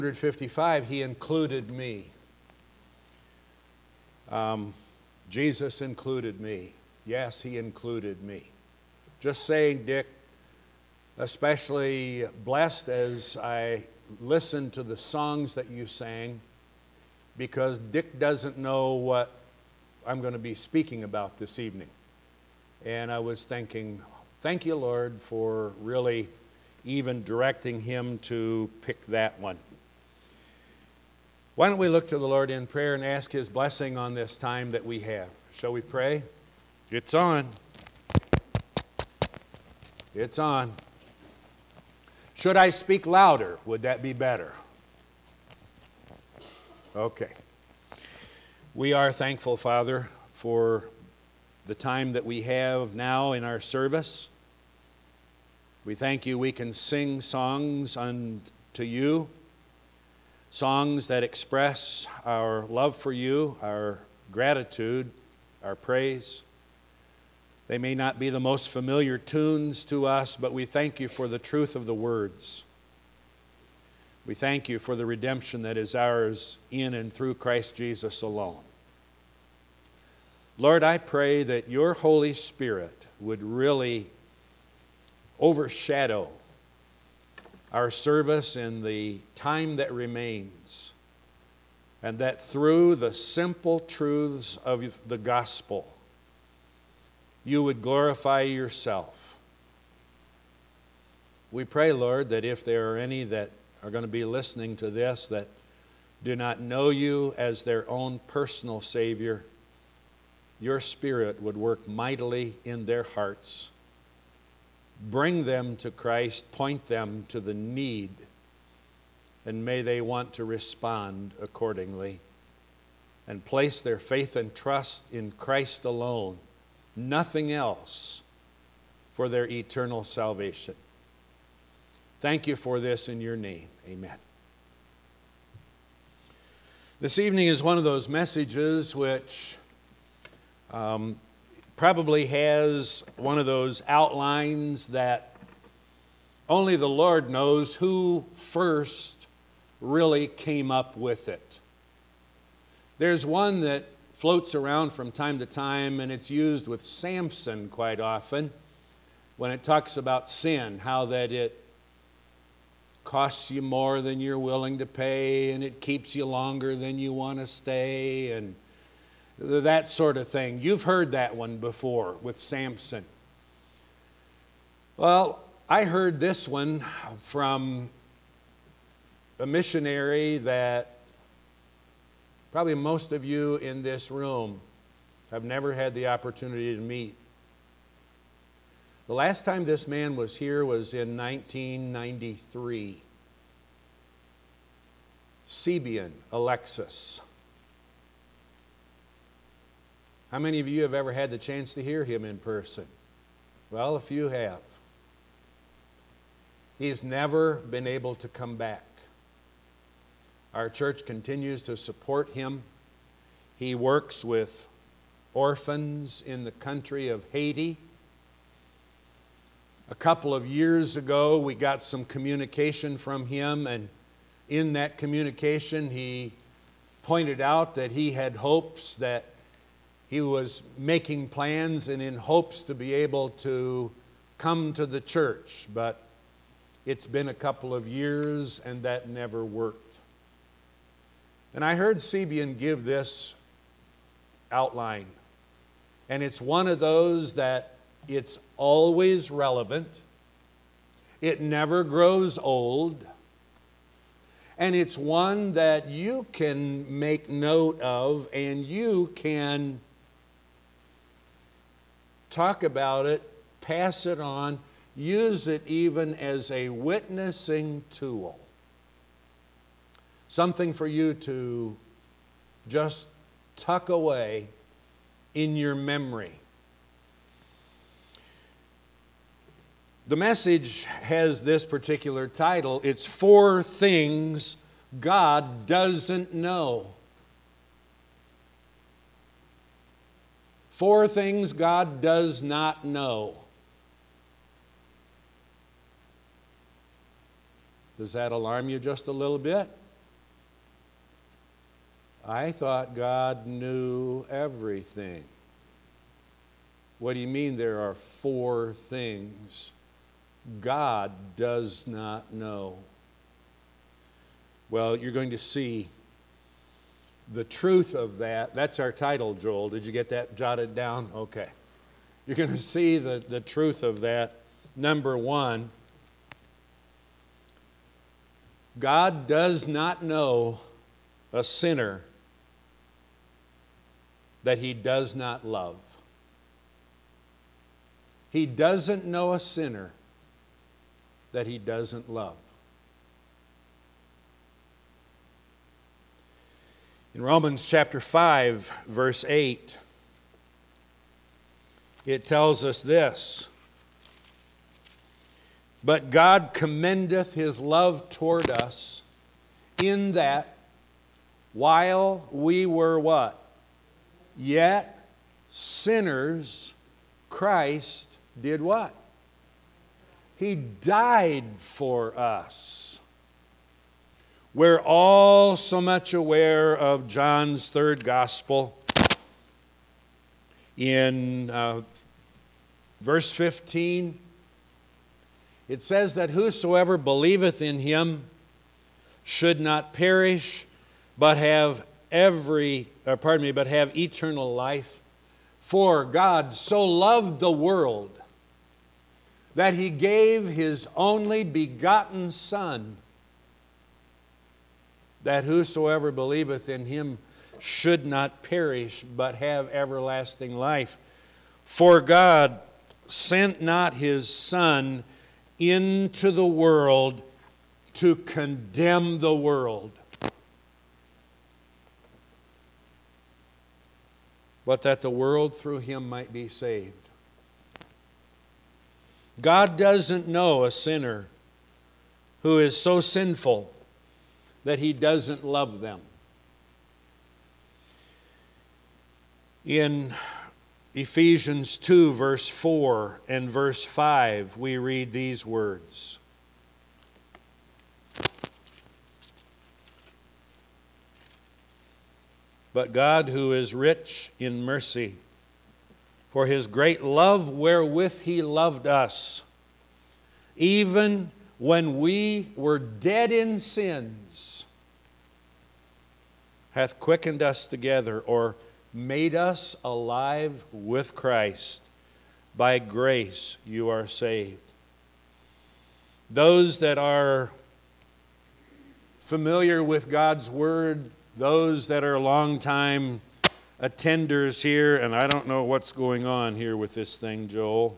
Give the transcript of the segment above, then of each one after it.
155, He included me. Jesus included me. Yes, He included me. Just saying, Dick, especially blessed as I listened to the songs that you sang, because Dick doesn't know what I'm going to be speaking about this evening. And I was thinking, thank you, Lord, for really even directing him to pick that one. Why don't we look to the Lord in prayer and ask His blessing on this time that we have? Shall we pray? It's on. It's on. Should I speak louder? Would that be better? Okay. We are thankful, Father, for the time that we have now in our service. We thank You we can sing songs unto You, songs that express our love for You, our gratitude, our praise. They may not be the most familiar tunes to us, but we thank You for the truth of the words. We thank You for the redemption that is ours in and through Christ Jesus alone. Lord, I pray that Your Holy Spirit would really overshadow our service in the time that remains, and that through the simple truths of the gospel, You would glorify Yourself. We pray, Lord, that if there are any that are going to be listening to this that do not know You as their own personal Savior, Your Spirit would work mightily in their hearts. Bring them to Christ, point them to the need, and may they want to respond accordingly and place their faith and trust in Christ alone, nothing else, for their eternal salvation. Thank You for this in Your name. Amen. This evening is one of those messages which probably has one of those outlines that only the Lord knows who first really came up with it. There's one that floats around from time to time, and it's used with Samson quite often when it talks about sin, how that it costs you more than you're willing to pay, and it keeps you longer than you want to stay, and that sort of thing. You've heard that one before with Samson. Well, I heard this one from a missionary that probably most of you in this room have never had the opportunity to meet. The last time this man was here was in 1993. Sebian Alexis. How many of you have ever had the chance to hear him in person? Well, a few have. He's never been able to come back. Our church continues to support him. He works with orphans in the country of Haiti. A couple of years ago, we got some communication from him, and in that communication, he pointed out that he had hopes that he was making plans and in hopes to be able to come to the church, but it's been a couple of years and that never worked. And I heard Sebian give this outline, and it's one of those that it's always relevant, it never grows old, and it's one that you can make note of and you can talk about it, pass it on, use it even as a witnessing tool. Something for you to just tuck away in your memory. The message has this particular title. It's 4 Things God Doesn't Know. 4 things God does not know. Does that alarm you just a little bit? I thought God knew everything. What do you mean there are 4 things God does not know? Well, you're going to see the truth of that. That's our title, Joel. Did you get that jotted down? Okay. You're going to see the truth of that. Number 1, God does not know a sinner that He does not love. He doesn't know a sinner that He doesn't love. In Romans chapter 5, verse 8, it tells us this: "But God commendeth His love toward us, in that while we were" what? "Yet sinners, Christ" did what? He died for us. We're all so much aware of John's 3rd gospel. In verse 15, it says that whosoever believeth in Him should not perish, but have eternal life. For God so loved the world that He gave His only begotten Son, that whosoever believeth in Him should not perish, but have everlasting life. For God sent not His Son into the world to condemn the world, but that the world through Him might be saved. God doesn't know a sinner who is so sinful that He doesn't love them. In Ephesians 2, verse 4 and verse 5, we read these words: "But God, who is rich in mercy, for His great love wherewith He loved us, even when we were dead in sins, hath quickened us together," or made us alive with Christ. "By grace you are saved." Those that are familiar with God's Word, those that are long-time attenders here, and I don't know what's going on here with this thing, Joel.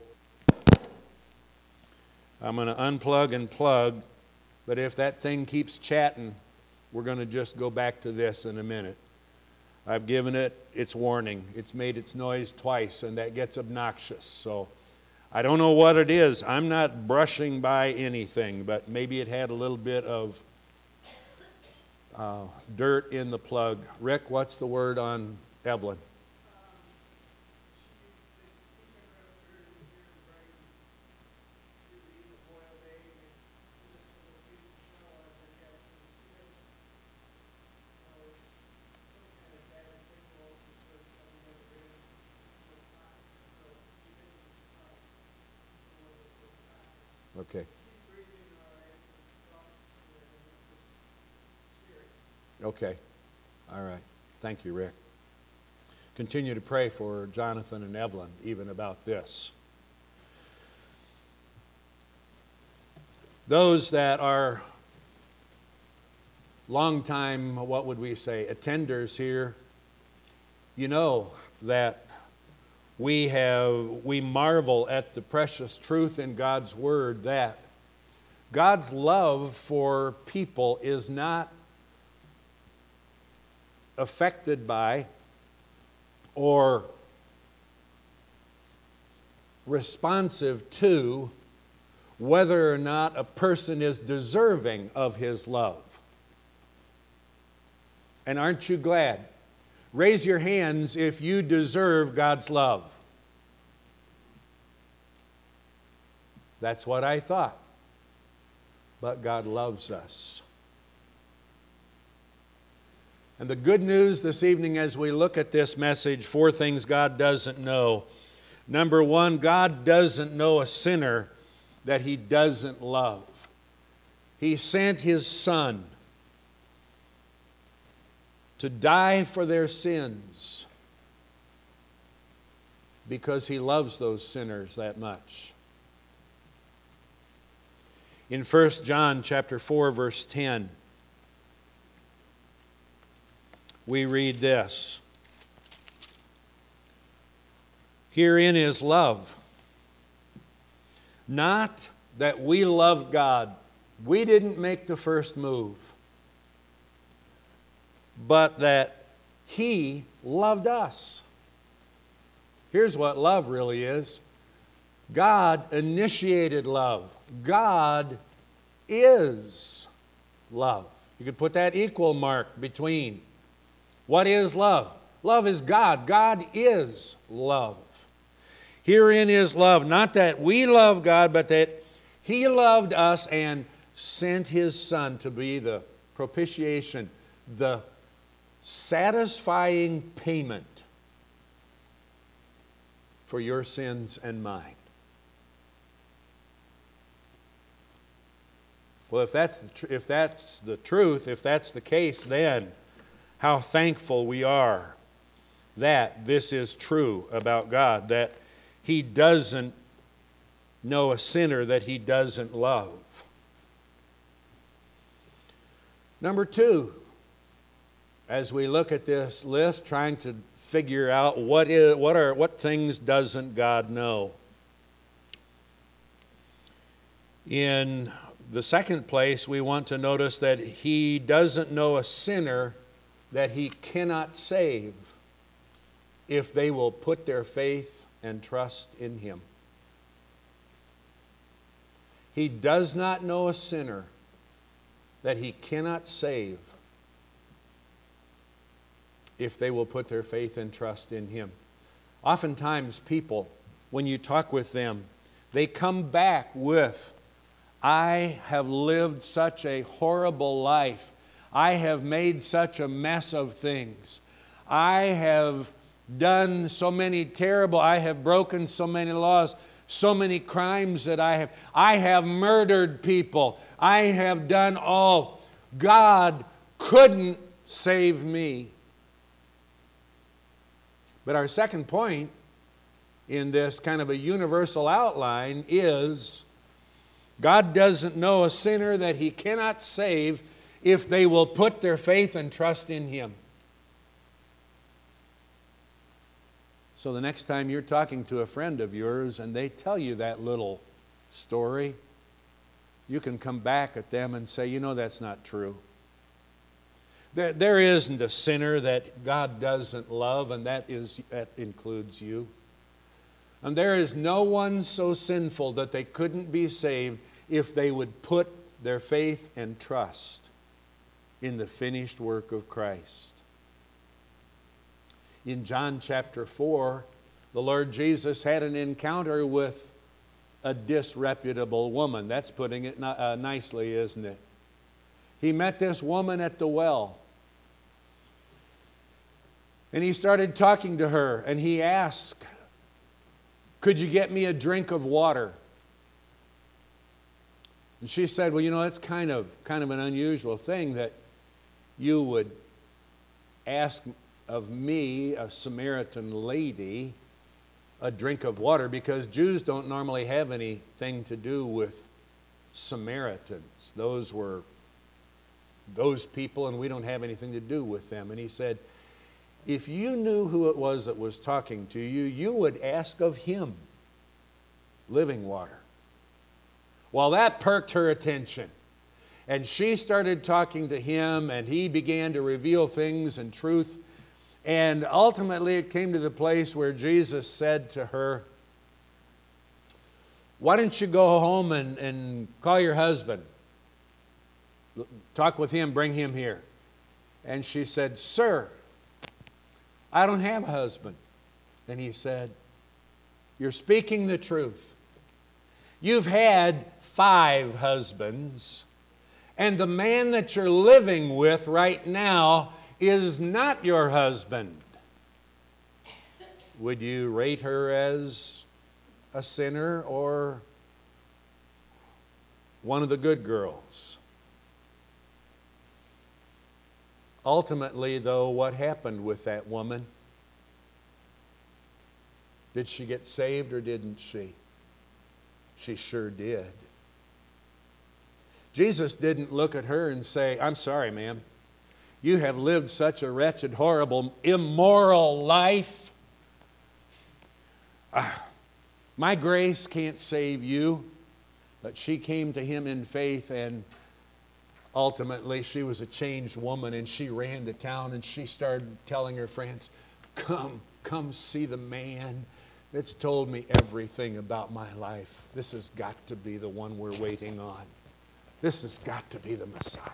I'm going to unplug and plug, but if that thing keeps chatting, we're going to just go back to this in a minute. I've given it its warning. It's made its noise twice, and that gets obnoxious. So I don't know what it is. I'm not brushing by anything, but maybe it had a little bit of dirt in the plug. Rick, what's the word on Evelyn? Okay. Okay. All right. Thank you, Rick. Continue to pray for Jonathan and Evelyn, even about this. Those that are long-time, what would we say, attenders here, you know that we marvel at the precious truth in God's Word that God's love for people is not affected by or responsive to whether or not a person is deserving of His love. And aren't you glad? Raise your hands if you deserve God's love. That's what I thought. But God loves us. And the good news this evening as we look at this message, 4 things God doesn't know. Number 1, God doesn't know a sinner that He doesn't love. He sent His Son to die for their sins because He loves those sinners that much. In 1 John chapter 4, verse 10, we read this. Herein is love. Not that we love God. We didn't make the first move. But that He loved us. Here's what love really is. God initiated love. God is love. You could put that equal mark between. What is love? Love is God. God is love. Herein is love, not that we love God, but that He loved us and sent His Son to be the propitiation, the satisfying payment for your sins and mine. Well, if that's the truth, if that's the case, then how thankful we are that this is true about God, that He doesn't know a sinner that He doesn't love. Number 2, as we look at this list, trying to figure out what things doesn't God know. In the second place, we want to notice that He doesn't know a sinner that He cannot save if they will put their faith and trust in Him. He does not know a sinner that He cannot save if they will put their faith and trust in Him. Oftentimes people, when you talk with them, they come back with, I have lived such a horrible life. I have made such a mess of things. I have done so many I have broken so many laws, so many crimes that I have murdered people. I have done all. God couldn't save me. But our second point in this kind of a universal outline is God doesn't know a sinner that He cannot save if they will put their faith and trust in Him. So the next time you're talking to a friend of yours and they tell you that little story, you can come back at them and say, you know, that's not true. There isn't a sinner that God doesn't love, and that includes you. And there is no one so sinful that they couldn't be saved if they would put their faith and trust in the finished work of Christ. In John chapter 4, the Lord Jesus had an encounter with a disreputable woman. That's putting it nicely, isn't it? He met this woman at the well. And He started talking to her, and He asked, could you get me a drink of water? And she said, well, you know, it's kind of an unusual thing that you would ask of me, a Samaritan lady, a drink of water, because Jews don't normally have anything to do with Samaritans. Those were those people, and we don't have anything to do with them. And He said, if you knew who it was that was talking to you, you would ask of Him living water. Well, that perked her attention. And she started talking to Him, and He began to reveal things and truth. And ultimately it came to the place where Jesus said to her, why don't you go home and call your husband? Talk with him, bring him here. And she said, sir, I don't have a husband. And He said, you're speaking the truth. You've had 5 husbands, and the man that you're living with right now is not your husband, would you rate her as a sinner or one of the good girls? Ultimately, though, what happened with that woman? Did she get saved or didn't she? She sure did. Jesus didn't look at her and say, I'm sorry, ma'am. You have lived such a wretched, horrible, immoral life. My grace can't save you. But she came to him in faith, and ultimately she was a changed woman, and she ran to town and she started telling her friends, come see the man that's told me everything about my life. This has got to be the one we're waiting on. This has got to be the Messiah.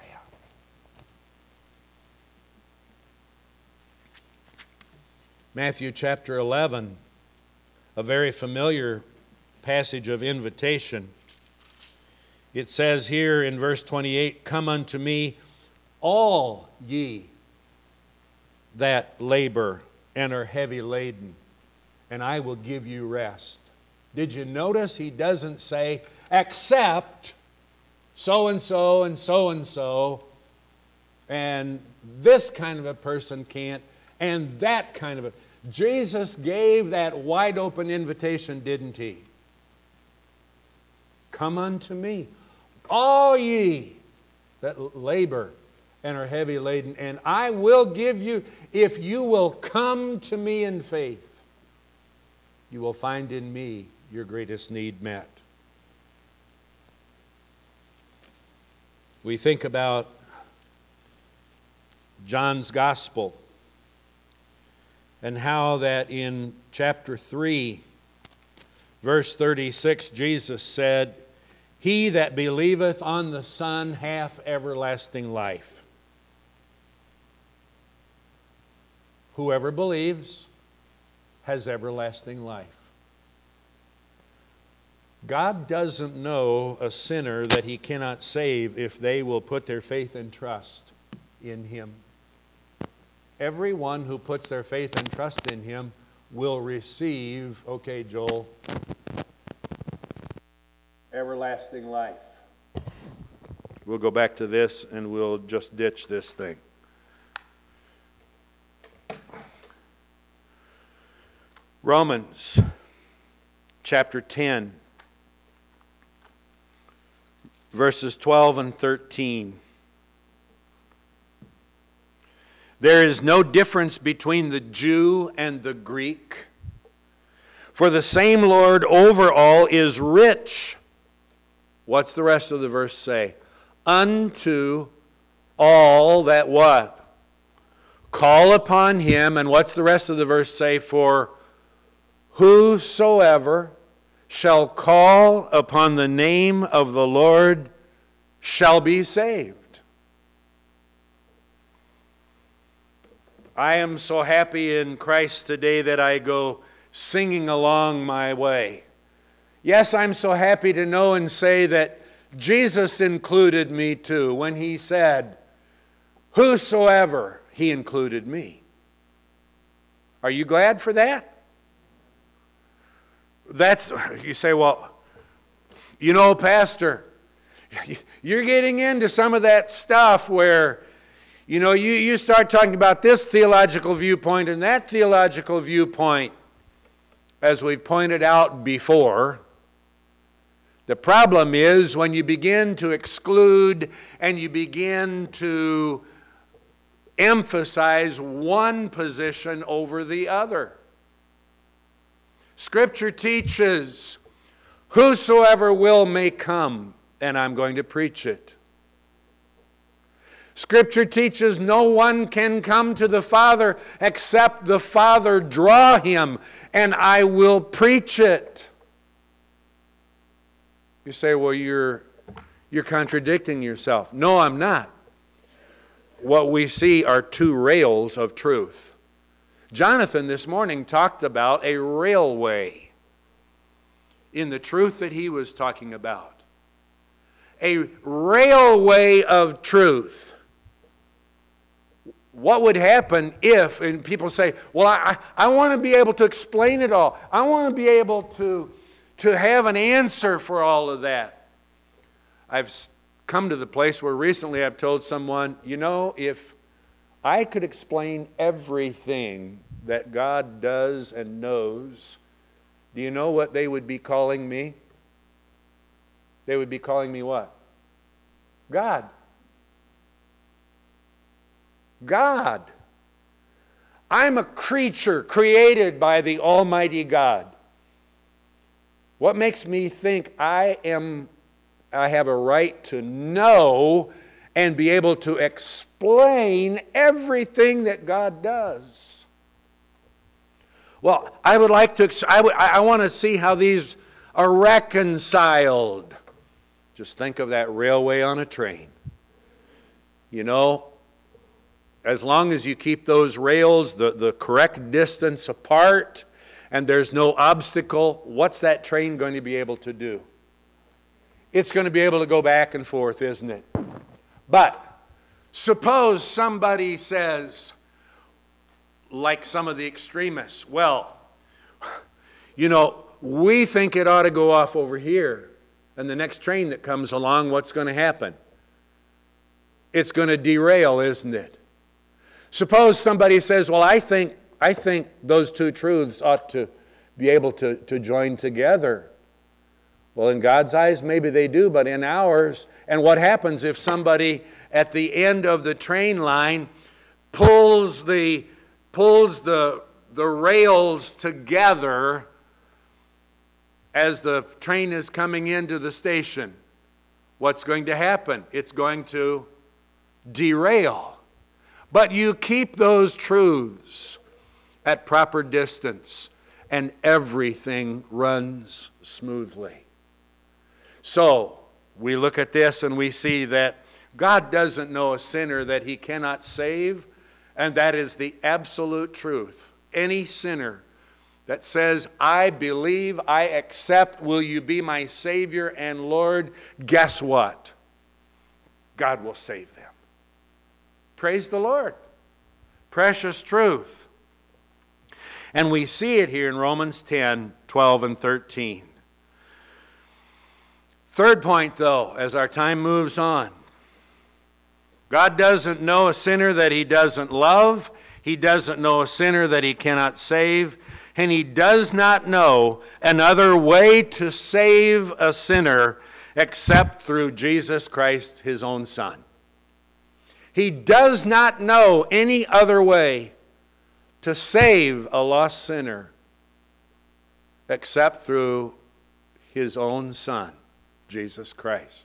Matthew chapter 11, a very familiar passage of invitation. It says here in verse 28, come unto me, all ye that labor and are heavy laden, and I will give you rest. Did you notice he doesn't say, except so-and-so and so-and-so, and this kind of a person can't, and that kind of a... Jesus gave that wide open invitation, didn't he? Come unto me, all ye that labor and are heavy laden, and I will give you, if you will come to me in faith, you will find in me your greatest need met. We think about John's Gospel and how that in chapter 3, verse 36, Jesus said, he that believeth on the Son hath everlasting life. Whoever believes has everlasting life. God doesn't know a sinner that he cannot save if they will put their faith and trust in him. Everyone who puts their faith and trust in him will receive, okay, Joel, everlasting life. We'll go back to this and we'll just ditch this thing. Romans chapter 10, verses 12 and 13. There is no difference between the Jew and the Greek, for the same Lord over all is rich. What's the rest of the verse say? Unto all that what? Call upon him. And what's the rest of the verse say? For whosoever shall call upon the name of the Lord shall be saved. I am so happy in Christ today that I go singing along my way. Yes, I'm so happy to know and say that Jesus included me too. When he said, whosoever, he included me. Are you glad for that? You say, well, you know, Pastor, you're getting into some of that stuff where, you know, you start talking about this theological viewpoint and that theological viewpoint. As we've pointed out before, the problem is when you begin to exclude and you begin to emphasize one position over the other. Scripture teaches, whosoever will may come, and I'm going to preach it. Scripture teaches no one can come to the Father except the Father draw him, and I will preach it. You say, well, you're contradicting yourself. No, I'm not. What we see are two rails of truth. Jonathan this morning talked about a railway in the truth that he was talking about. A railway of truth. what would happen if, and people say, well, I want to be able to explain it all. I want to be able to have an answer for all of that. I've come to the place where recently I've told someone, if I could explain everything that God does and knows, do you know what they would be calling me? They would be calling me what? God. God. I'm a creature created by the Almighty God. What makes me think I have a right to know and be able to explain everything that God does? Well, I want to see how these are reconciled. Just think of that railway on a train. As long as you keep those rails the correct distance apart and there's no obstacle, what's that train going to be able to do? It's going to be able to go back and forth, isn't it? But suppose somebody says, like some of the extremists, well, we think it ought to go off over here. And the next train that comes along, what's going to happen? It's going to derail, isn't it? Suppose somebody says, well, I think those two truths ought to be able to join together. Well, in God's eyes, maybe they do, but in ours, and what happens if somebody at the end of the train line pulls the rails together as the train is coming into the station? What's going to happen? It's going to derail. But you keep those truths at proper distance, and everything runs smoothly. So, we look at this and we see that God doesn't know a sinner that He cannot save, and that is the absolute truth. Any sinner that says, I believe, I accept, will you be my Savior and Lord? Guess what? God will save them. Praise the Lord. Precious truth. And we see it here in Romans 10, 12, and 13. Third point, though, as our time moves on. God doesn't know a sinner that He doesn't love. He doesn't know a sinner that He cannot save. And He does not know another way to save a sinner except through Jesus Christ, His own Son. He does not know any other way to save a lost sinner except through His own Son, Jesus Christ.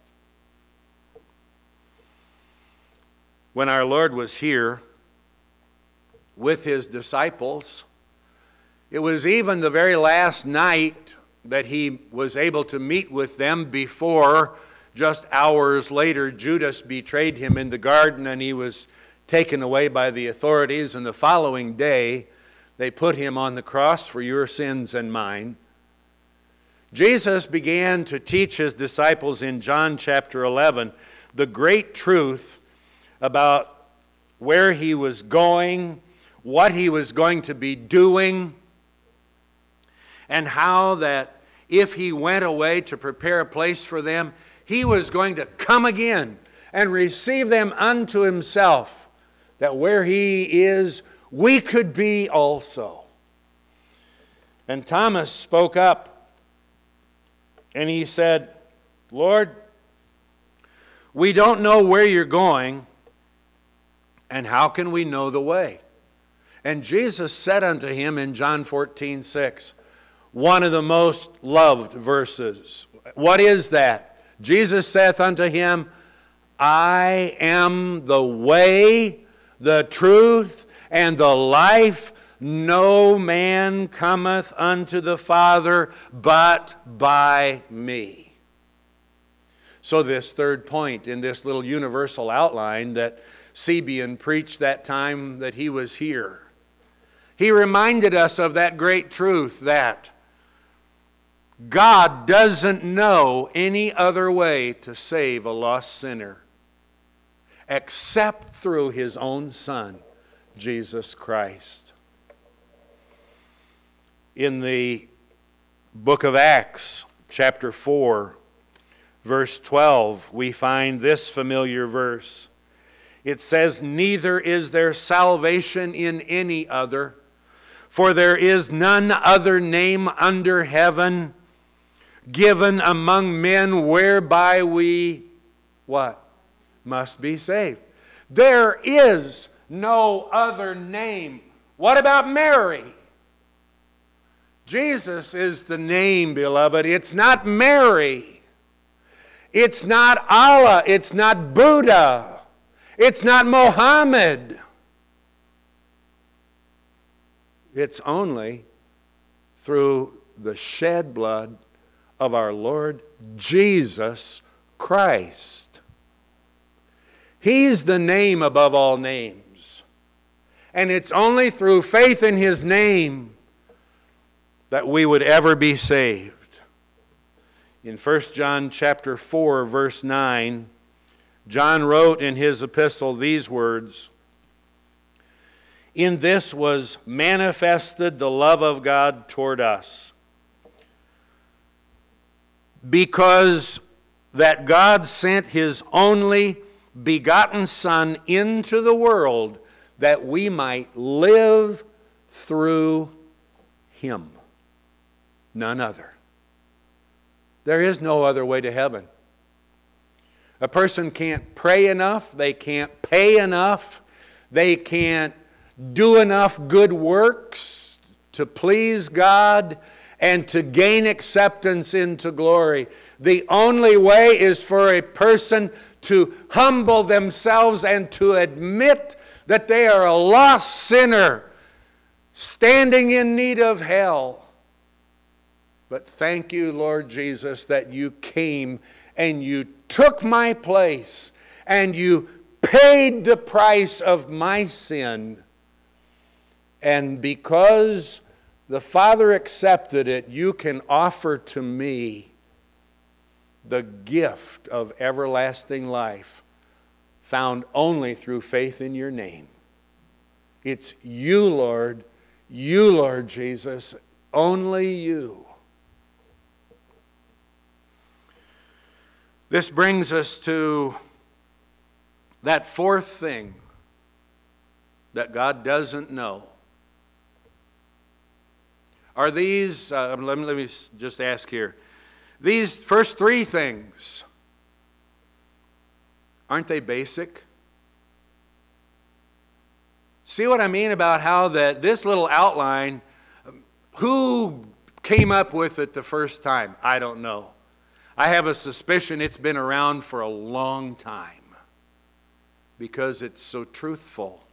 When our Lord was here with His disciples, it was even the very last night that He was able to meet with them before, just hours later, Judas betrayed Him in the garden and He was taken away by the authorities. And the following day, they put Him on the cross for your sins and mine. Jesus began to teach His disciples in John chapter 11 the great truth about where He was going, what He was going to be doing, and how that if He went away to prepare a place for them, He was going to come again and receive them unto Himself, that where He is, we could be also. And Thomas spoke up and he said, Lord, we don't know where You're going, and how can we know the way? And Jesus said unto him in John 14:6, one of the most loved verses. What is that? Jesus saith unto him, I am the way, the truth, and the life. No man cometh unto the Father but by me. So this third point in this little universal outline that Sebian preached that time that he was here, he reminded us of that great truth that God doesn't know any other way to save a lost sinner except through His own Son, Jesus Christ. In the book of Acts, chapter 4, verse 12, we find this familiar verse. It says, "Neither is there salvation in any other, for there is none other name under heaven given among men whereby we," what? Must be saved. There is no other name. What about Mary? Jesus is the name, beloved. It's not Mary. It's not Allah. It's not Buddha. It's not Mohammed. It's only through the shed blood of our Lord Jesus Christ. He's the name above all names. And it's only through faith in His name that we would ever be saved. In 1 John chapter 4, verse 9, John wrote in his epistle these words, "In this was manifested the love of God toward us, because that God sent His only begotten Son into the world that we might live through Him." None other. There is no other way to heaven. A person can't pray enough, they can't pay enough, they can't do enough good works to please God and to gain acceptance into glory. The only way is for a person to humble themselves and to admit that they are a lost sinner standing in need of hell. But thank you, Lord Jesus, that you came and you took my place and you paid the price of my sin. And because the Father accepted it, you can offer to me the gift of everlasting life found only through faith in your name. It's you, Lord Jesus, only you. This brings us to that fourth thing that God doesn't know. Are these, let me just ask here, these first three things, aren't they basic? See what I mean about how that this little outline, who came up with it the first time? I don't know. I have a suspicion it's been around for a long time because it's so truthful.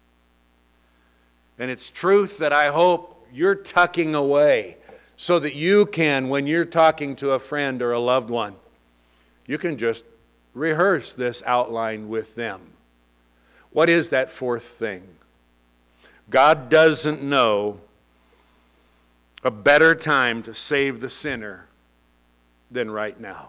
And it's truth that I hope you're tucking away so that you can, when you're talking to a friend or a loved one, you can just rehearse this outline with them. What is that fourth thing? God doesn't know a better time to save the sinner than right now.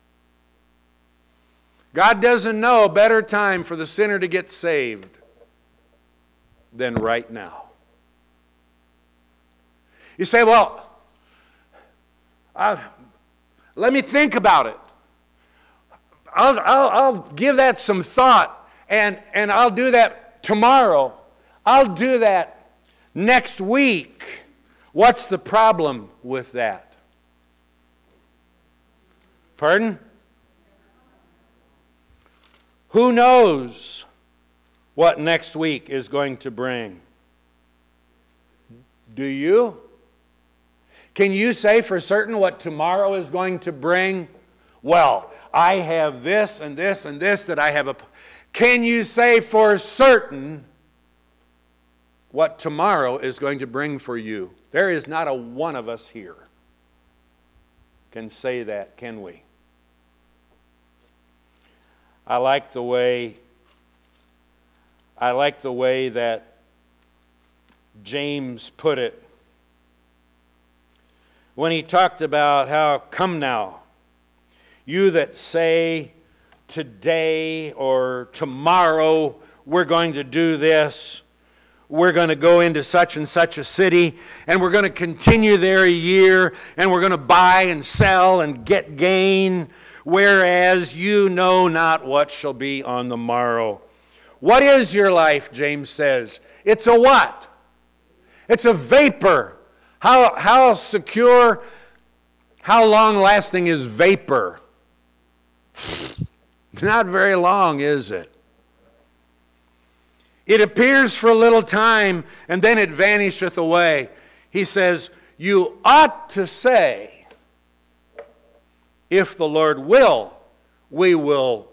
God doesn't know a better time for the sinner to get saved than right now. You say, well, let me think about it. I'll give that some thought, and I'll do that tomorrow. I'll do that next week. What's the problem with that? Pardon? Who knows what next week is going to bring? Do you? Can you say for certain what tomorrow is going to bring? Well, I have this and this and this that I have. Can you say for certain what tomorrow is going to bring for you? There is not a one of us here can say that, can we? I like the way that James put it when he talked about how, come now, you that say today or tomorrow we're going to do this, we're going to go into such and such a city, and we're going to continue there a year, and we're going to buy and sell and get gain, whereas you know not what shall be on the morrow. What is your life, James says? It's a what? It's a vapor. How secure, how long-lasting is vapor? Not very long, is it? It appears for a little time, and then it vanisheth away. He says, you ought to say, if the Lord will, we will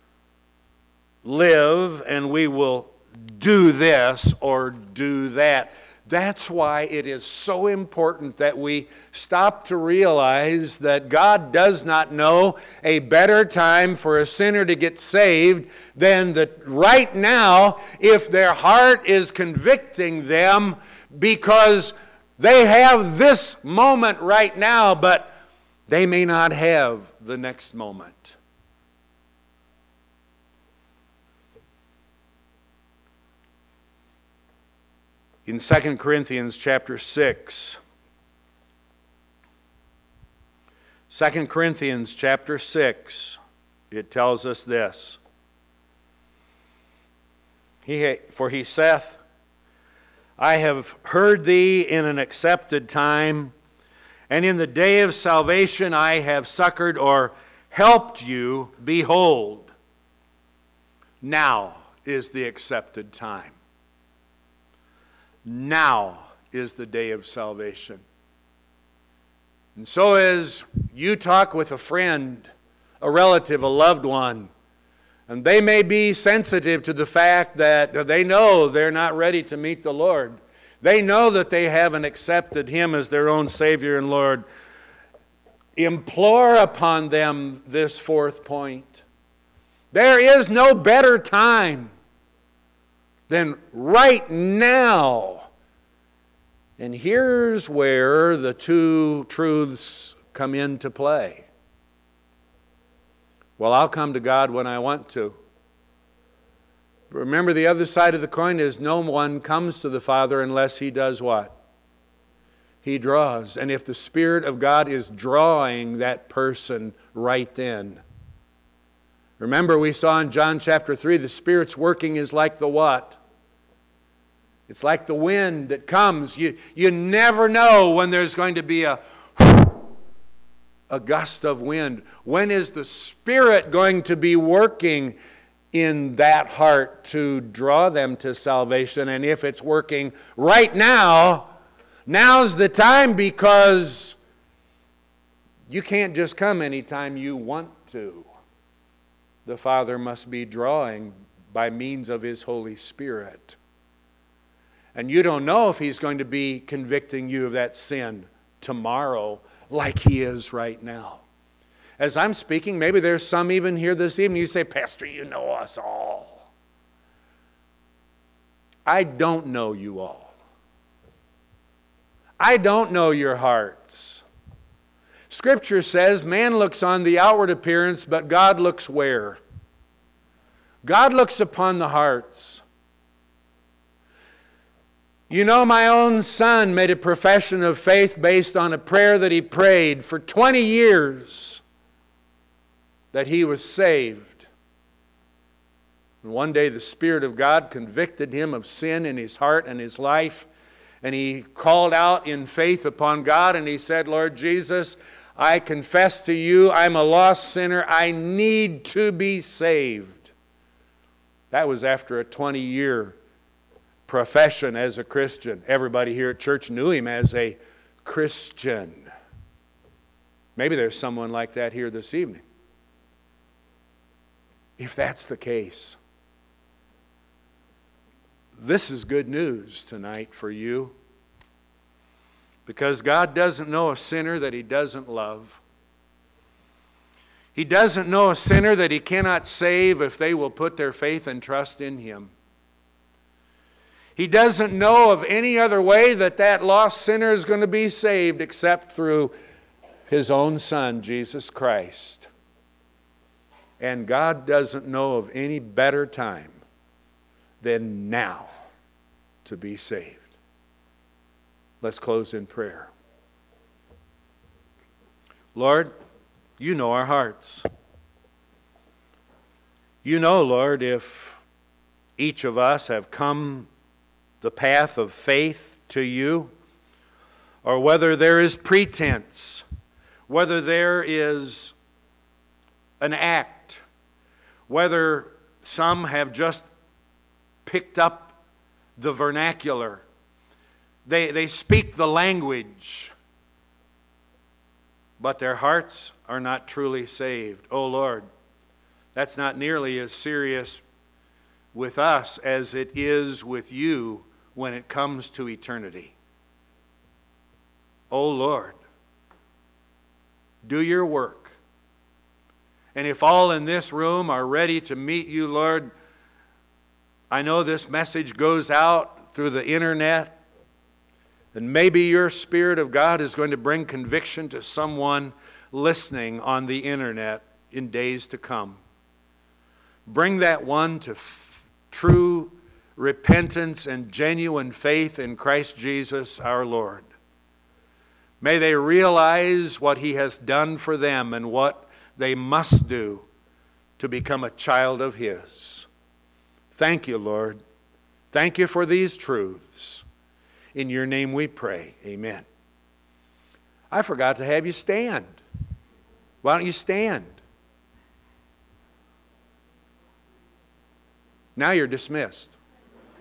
live and we will do this or do that. That's why it is so important that we stop to realize that God does not know a better time for a sinner to get saved than that right now, if their heart is convicting them, because they have this moment right now, but they may not have the next moment. In 2 Corinthians chapter 6, 2 Corinthians chapter 6, it tells us this. For he saith, I have heard thee in an accepted time, and in the day of salvation I have succored or helped you. Behold, now is the accepted time. Now is the day of salvation. And so as you talk with a friend, a relative, a loved one, and they may be sensitive to the fact that they know they're not ready to meet the Lord. They know that they haven't accepted Him as their own Savior and Lord. Implore upon them this fourth point. There is no better time than right now. And here's where the two truths come into play. Well, I'll come to God when I want to. But remember, the other side of the coin is no one comes to the Father unless He does what? He draws. And if the Spirit of God is drawing that person right then. Remember, we saw in John chapter 3, the Spirit's working is like the what? It's like the wind that comes. You never know when there's going to be a gust of wind. When is the Spirit going to be working in that heart to draw them to salvation? And if it's working right now, now's the time, because you can't just come anytime you want to. The Father must be drawing by means of His Holy Spirit. And you don't know if He's going to be convicting you of that sin tomorrow like He is right now. As I'm speaking, maybe there's some even here this evening, you say, Pastor, you know us all. I don't know you all. I don't know your hearts. Scripture says man looks on the outward appearance, but God looks where? God looks upon the hearts. You know, my own son made a profession of faith based on a prayer that he prayed for 20 years that he was saved. And one day the Spirit of God convicted him of sin in his heart and his life, and he called out in faith upon God, and he said, Lord Jesus, I confess to you I'm a lost sinner. I need to be saved. That was after a 20-year profession as a Christian. Everybody here at church knew him as a Christian. Maybe there's someone like that here this evening. If that's the case, this is good news tonight for you, because God doesn't know a sinner that He doesn't love. He doesn't know a sinner that He cannot save if they will put their faith and trust in Him. He doesn't know of any other way that that lost sinner is going to be saved except through His own Son, Jesus Christ. And God doesn't know of any better time than now. to be saved. Let's close in prayer. Lord, you know our hearts. You know, Lord, if each of us have come the path of faith to you, or whether there is pretense, whether there is an act, whether some have just picked up the vernacular. They speak the language, but their hearts are not truly saved. Oh Lord, that's not nearly as serious with us as it is with you when it comes to eternity. Oh Lord, do your work. And if all in this room are ready to meet you, Lord, I know this message goes out through the internet, and maybe your Spirit of God is going to bring conviction to someone listening on the internet in days to come. Bring that one to true repentance and genuine faith in Christ Jesus our Lord. May they realize what He has done for them and what they must do to become a child of His. Thank you, Lord. Thank you for these truths. In your name we pray. Amen. I forgot to have you stand. Why don't you stand? Now you're dismissed.